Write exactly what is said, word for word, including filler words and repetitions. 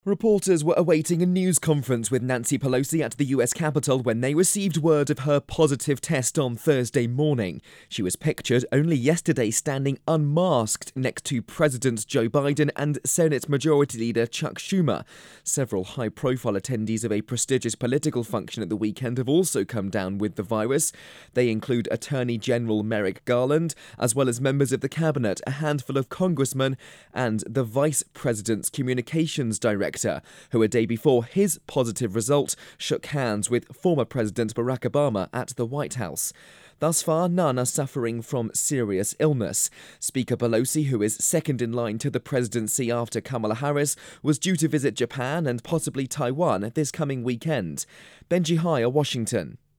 Reporters were awaiting a news conference with Nancy Pelosi at the U S Capitol when they received word of her positive test on Thursday morning. She was pictured only yesterday standing unmasked next to President Joe Biden and Senate Majority Leader Chuck Schumer. Several high-profile attendees of a prestigious political function at the weekend have also come down with the virus. They include Attorney General Merrick Garland, as well as members of the cabinet, a handful of congressmen, and the Vice President's Communications Director, who a day before his positive result shook hands with former President Barack Obama at the White House. Thus far, none are suffering from serious illness. Speaker Pelosi, who is second in line to the presidency after Kamala Harris, was due to visit Japan and possibly Taiwan this coming weekend. Benji Hire, Washington.